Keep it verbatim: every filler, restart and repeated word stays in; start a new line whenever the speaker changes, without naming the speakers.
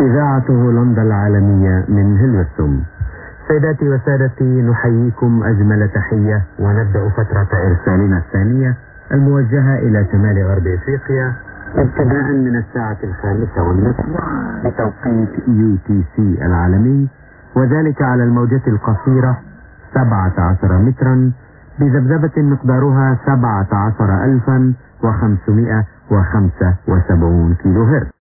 إذاعة هولندا العالمية من هلفرسوم. سيداتي وسادتي، نحييكم أجمل تحية ونبدأ فترة إرسالنا الثانية الموجهة إلى شمال غرب إفريقيا ابتداء من الساعة الخامسة والنصف بتوقيت يو تي سي العالمي، وذلك على الموجة القصيرة سبعة عشر مترا بذبذبة مقدارها سبعة عشر ألفا وخمسمائة وخمسة وسبعين كيلو هرتز.